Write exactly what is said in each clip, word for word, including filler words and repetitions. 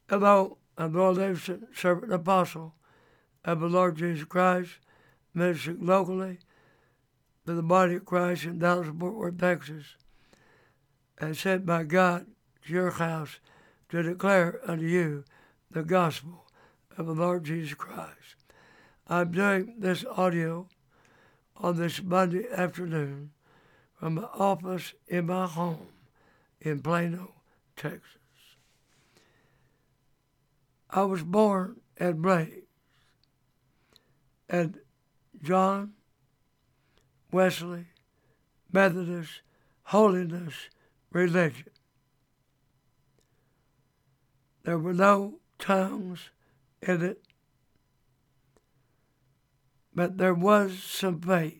Hello, I'm Lord Davidson, servant and apostle of the Lord Jesus Christ, ministering locally to the body of Christ in Dallas, Fort Worth, Texas, and sent by God to your house to declare unto you the gospel of the Lord Jesus Christ. I'm doing this audio on this Monday afternoon from my office in my home in Plano, Texas. I was born and raised at John Wesley Methodist Holiness Religion. There were no tongues in it, but there was some faith.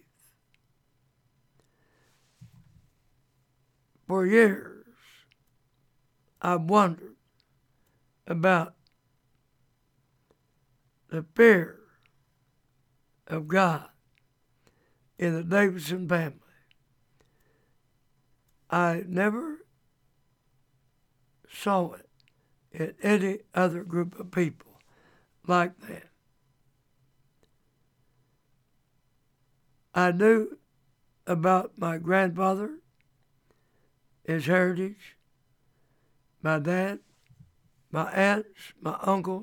For years, I wondered about the fear of God in the Davidson family. I never saw it in any other group of people like that. I knew about my grandfather, his heritage, my dad, my aunts, my uncles.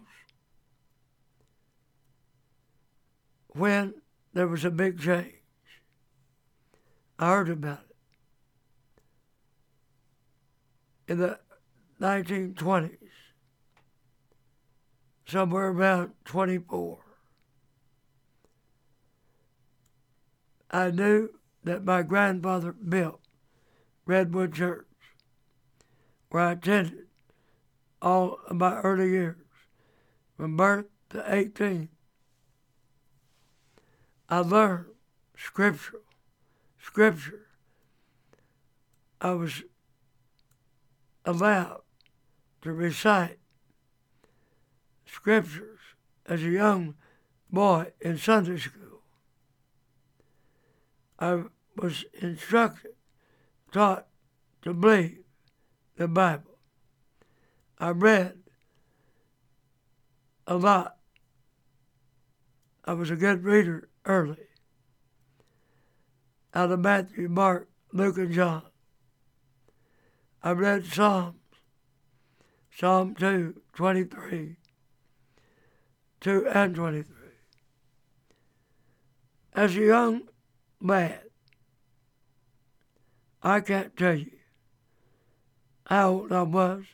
When there was a big change, I heard about it. In the nineteen twenties, somewhere around twenty-four, I knew that my grandfather built Redwood Church, where I attended all of my early years, from birth to eighteen. I learned scripture. Scripture. I was allowed to recite scriptures as a young boy in Sunday school. I was instructed, taught to believe the Bible. I read a lot. I was a good reader early. Out of Matthew, Mark, Luke, and John. I read Psalms, Psalm two, twenty-three, two and twenty-three. As a young lad, I can't tell you how old I was,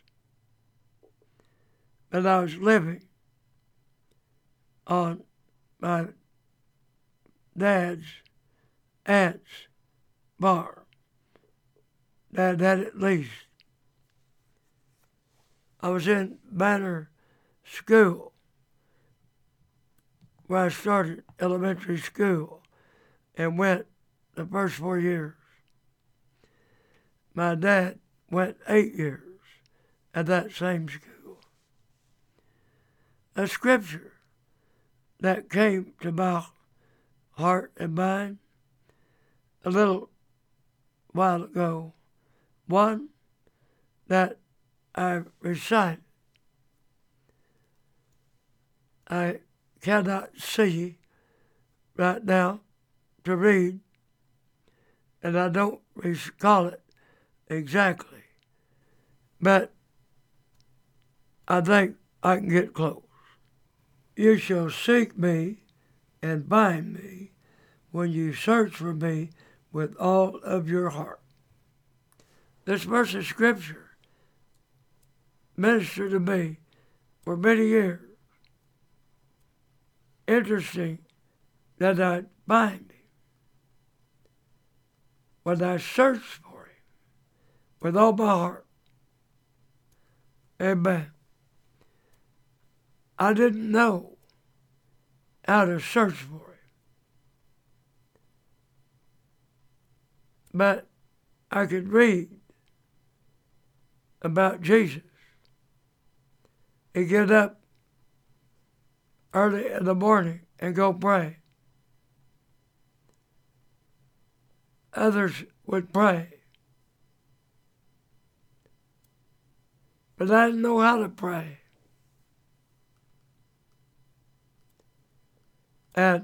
but I was living on my dad's aunt's farm. Dad had at least. I was in Banner School, where I started elementary school and went the first four years. My dad went eight years at that same school. A scripture that came to my heart and mind a little while ago, one that I recited. I cannot see right now to read, and I don't recall it exactly, but I think I can get close. You shall seek me and find me when you search for me with all of your heart. This verse of scripture ministered to me for many years. Interesting that I find him when I search for him with all my heart. Amen. I didn't know how to search for him. But I could read about Jesus. He'd get up early in the morning and go pray. Others would pray. But I didn't know how to pray. And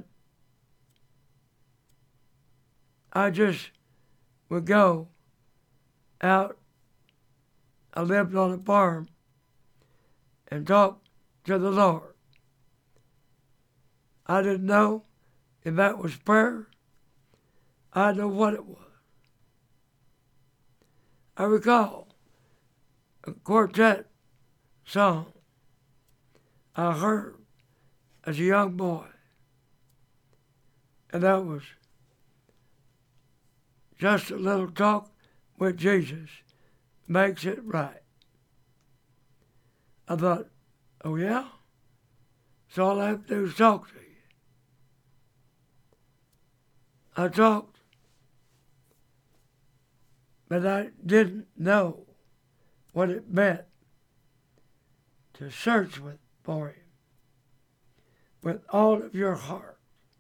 I just would go out. I lived on a farm and talk to the Lord. I didn't know if that was prayer. I didn't know what it was. I recall a quartet song I heard as a young boy, and that was just a little talk with Jesus makes it right. I thought, oh yeah? So all I have to do is talk to you. I talked, but I didn't know what it meant to search with, for Him with all of your heart.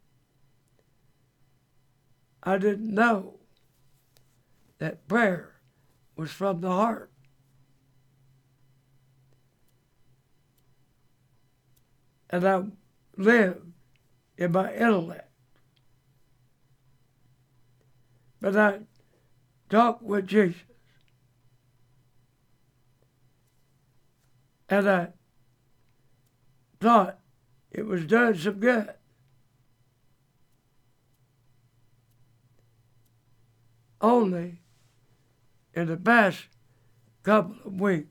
I didn't know that prayer was from the heart. And I lived in my intellect. But I talked with Jesus. And I thought it was doing some good. Only in the past couple of weeks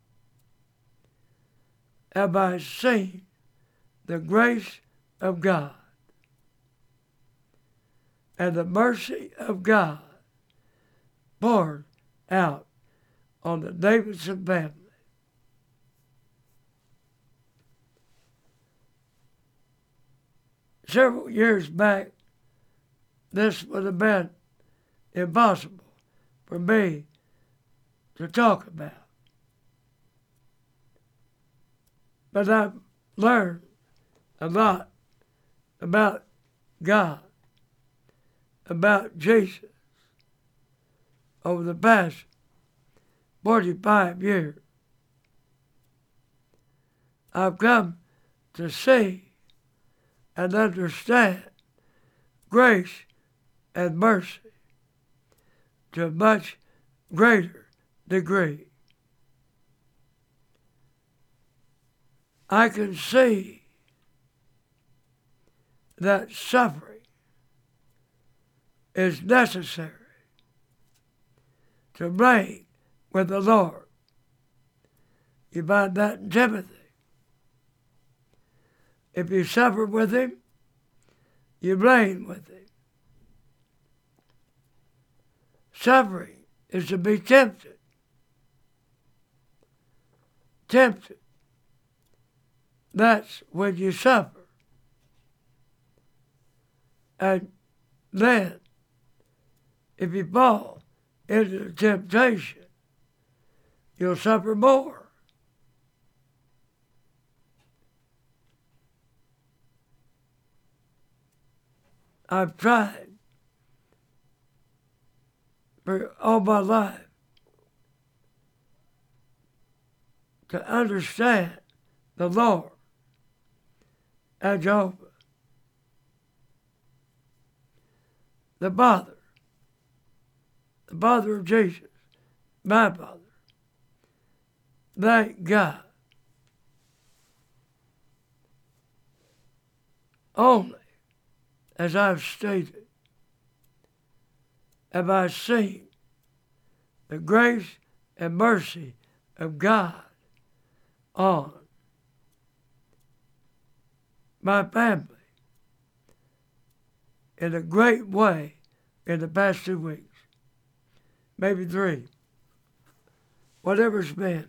have I seen the grace of God and the mercy of God poured out on the Davidson family. Several years back, this would have been impossible for me to talk about. But I've learned a lot about God, about Jesus, over the past forty-five years. I've come to see and understand grace and mercy to a much greater degree. I can see that suffering is necessary to reign with the Lord. You find that in Timothy. If you suffer with Him, you reign with Him. Suffering is to be tempted. Tempted. That's when you suffer. And then, if you fall into temptation, you'll suffer more. I've tried for all my life to understand the Lord and Jehovah, the Father, the Father of Jesus, my Father. Thank God. Only, as I've stated, have I seen the grace and mercy of God on my family in a great way in the past two weeks, maybe three, whatever it's been.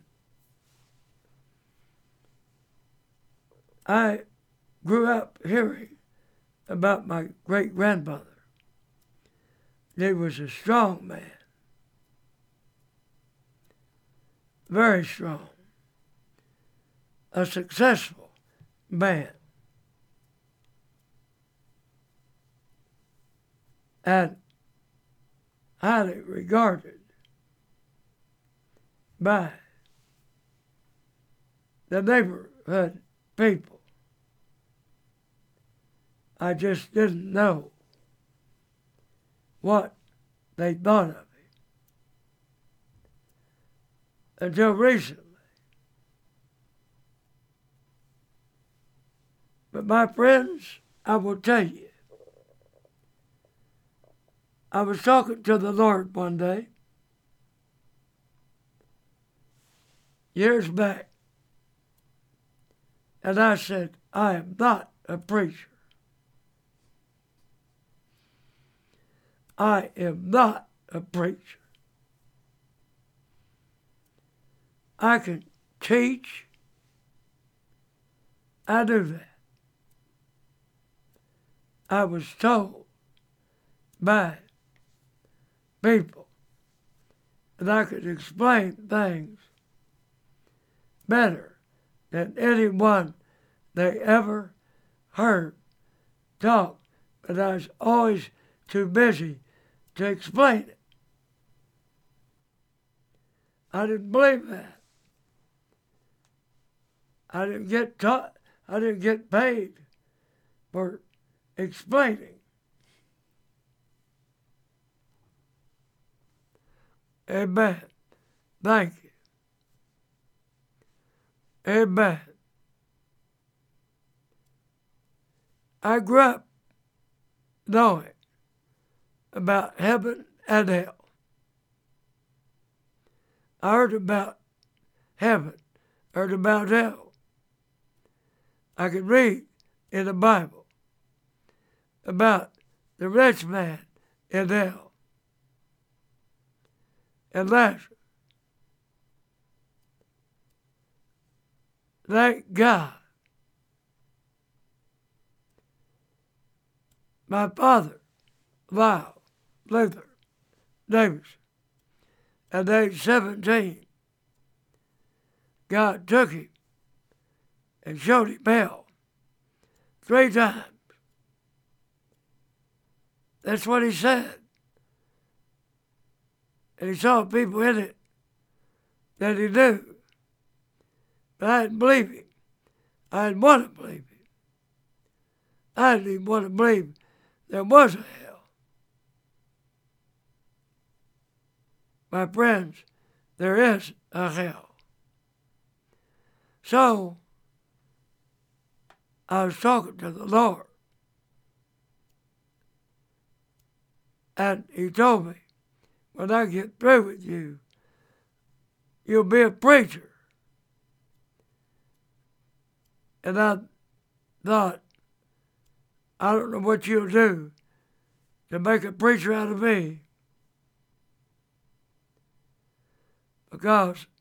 I grew up hearing about my great-grandmother. He was a strong man, very strong, a successful man, and highly regarded by the neighborhood people. I just didn't know what they thought of him until recently. But my friends, I will tell you, I was talking to the Lord one day, years back, and I said, I am not a preacher. I am not a preacher. I can teach. I do that. I was told by people that I could explain things better than anyone they ever heard talk, but I was always too busy to explain it. I didn't believe that. I didn't get taught, I didn't get paid for explaining. Amen. Thank you. Amen. I grew up knowing about heaven and hell. I heard about heaven, heard about hell. I could read in the Bible about the rich man in hell and Lazarus. Thank God. My father, Lyle Luther Davis, at age seventeen, God took him and showed him hell three times. That's what he said. And he saw people in it that he knew. But I didn't believe him. I didn't want to believe him. I didn't even want to believe there was a hell. My friends, there is a hell. So, I was talking to the Lord, and he told me, when I get through with you, you'll be a preacher. And I thought, I don't know what you'll do to make a preacher out of me, because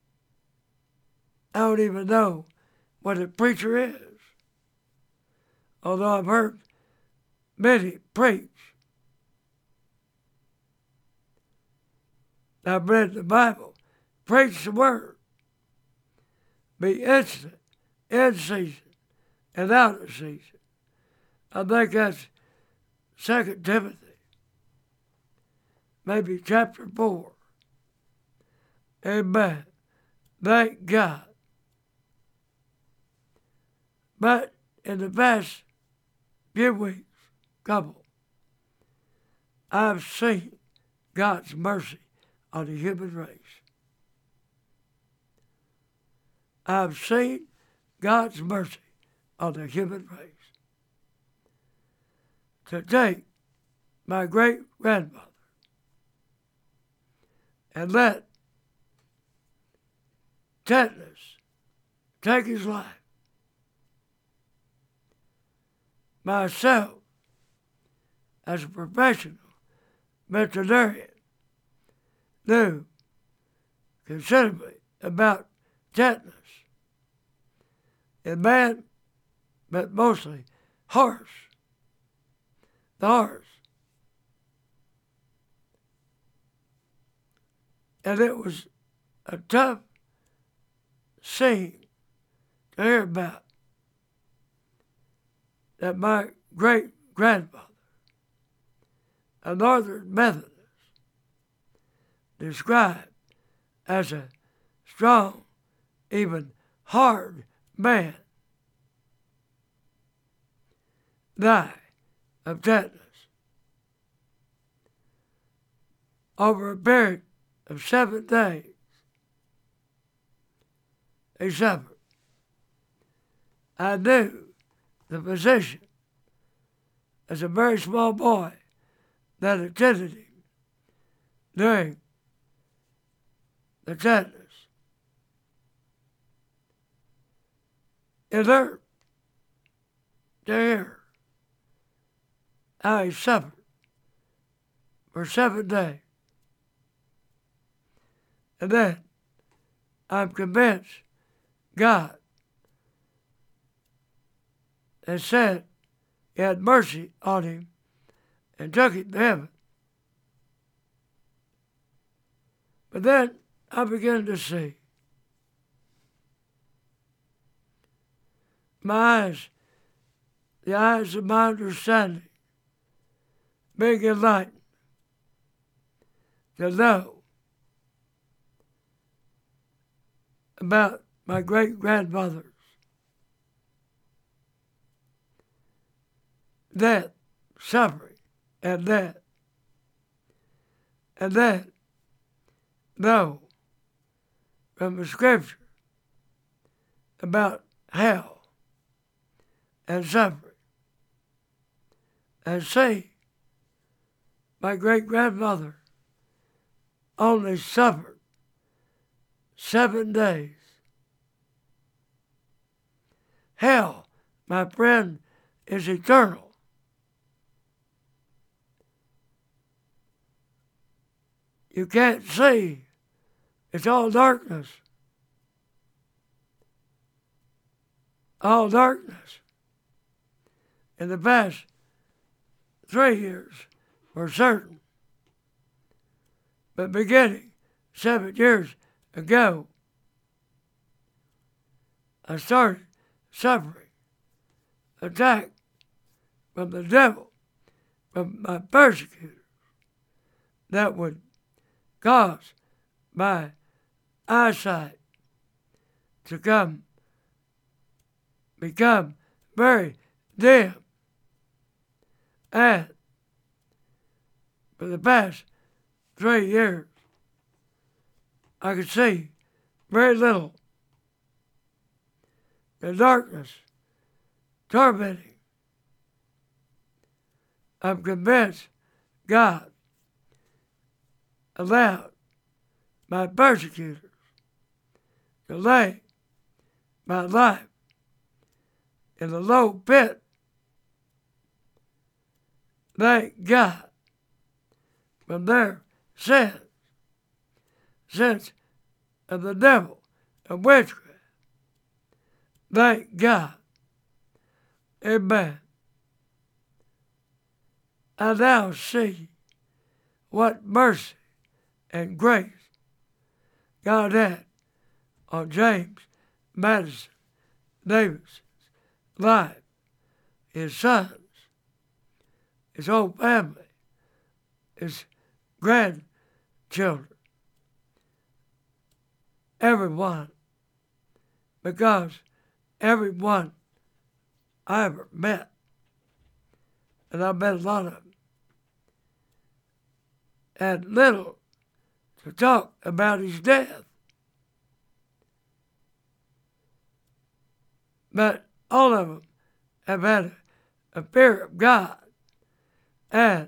I don't even know what a preacher is. Although I've heard many preach. I've read the Bible. Preach the word. Be instant, in season, and out of season. I think that's Second Timothy, maybe chapter four. Amen. Thank God. But in the past few weeks, couple, I've seen God's mercy on the human race. I've seen God's mercy on the human race. To take my great-grandmother and let tetanus take his life. Myself, as a professional veterinarian, knew considerably about tetanus in man, but mostly horse. The horse. And it was a tough scene to hear about, that my great-grandmother, a Northern Methodist, described as a strong, even hard man, die of tetanus. Over a period of seven days, he suffered. I knew the physician as a very small boy that attended him during the tetanus. It hurt to hear how he suffered for seven days. And then I'm convinced God has said he had mercy on him and took him to heaven. But then I began to see my eyes, the eyes of my understanding, being enlightened to know about my great-grandmother's death, suffering, and death. And then know from the scripture about hell and suffering. And see, my great-grandmother only suffered seven days. Hell, my friend, is eternal. You can't see. It's all darkness. All darkness. In the past three years, for certain. But beginning seven years ago, I started suffering, attack from the devil, from my persecutors, that would cause my eyesight to come, become very dim. And for the past three years, I could see very little. The darkness tormenting. I'm convinced God allowed my persecutors to lay my life in the low pit. Thank God from their sins, sins of the devil, of witchcraft. Thank God. Amen. I now see what mercy and grace God had on James Madison Davidson's life, his sons, his whole family, his grandchildren, everyone, because everyone I ever met, and I met a lot of them, had little to talk about his death. But all of them have had a, a fear of God and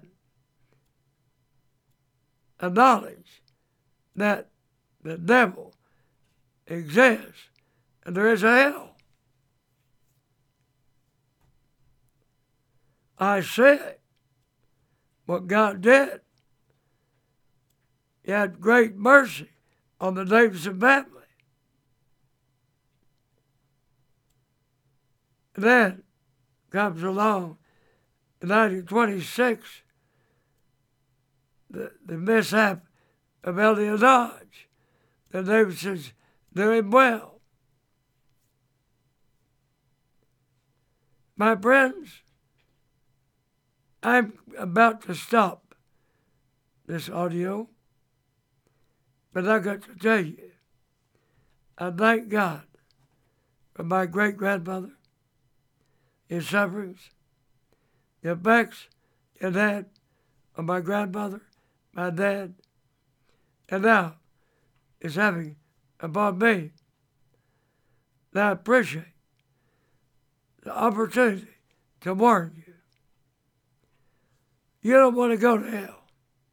a knowledge that the devil exists and there is a hell. I said what God did. He had great mercy on the Davidson family. And then comes along in nineteen twenty-six, the, the mishap of Elliot Dodge. The Davidsons knew him well. My friends, I'm about to stop this audio, but I got to tell you, I thank God for my great-grandmother, his sufferings, the effects it had on my grandmother, my dad, and now it's having upon me. And I appreciate the opportunity to warn you. You don't want to go to hell.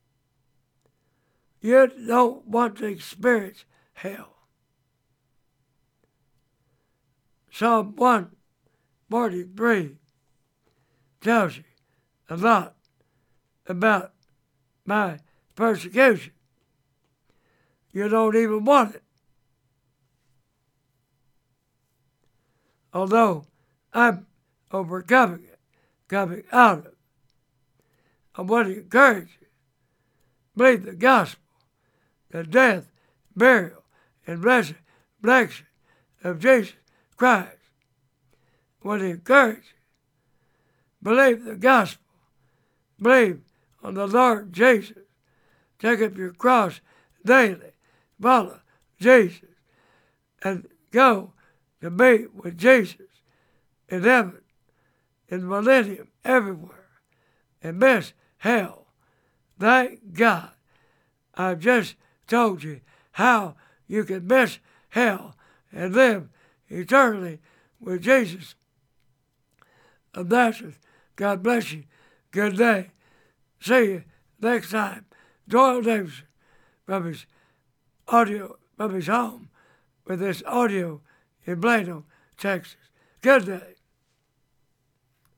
You don't want to experience hell. Psalm one forty-three tells you a lot about my persecution. You don't even want it. Although I'm overcoming it, coming out of it, I want to encourage you. Believe the gospel, the death, burial, and resurrection of Jesus Christ. I want to encourage you. Believe the gospel. Believe on the Lord Jesus. Take up your cross daily. Follow Jesus. And go to be with Jesus in heaven, in the millennium, everywhere. And miss hell. Thank God. I've just told you how you can miss hell and live eternally with Jesus of Nazareth. God bless you. Good day. See you next time. Doyle Davidson from his audio, from his home with this audio in Plano, Texas. Good day.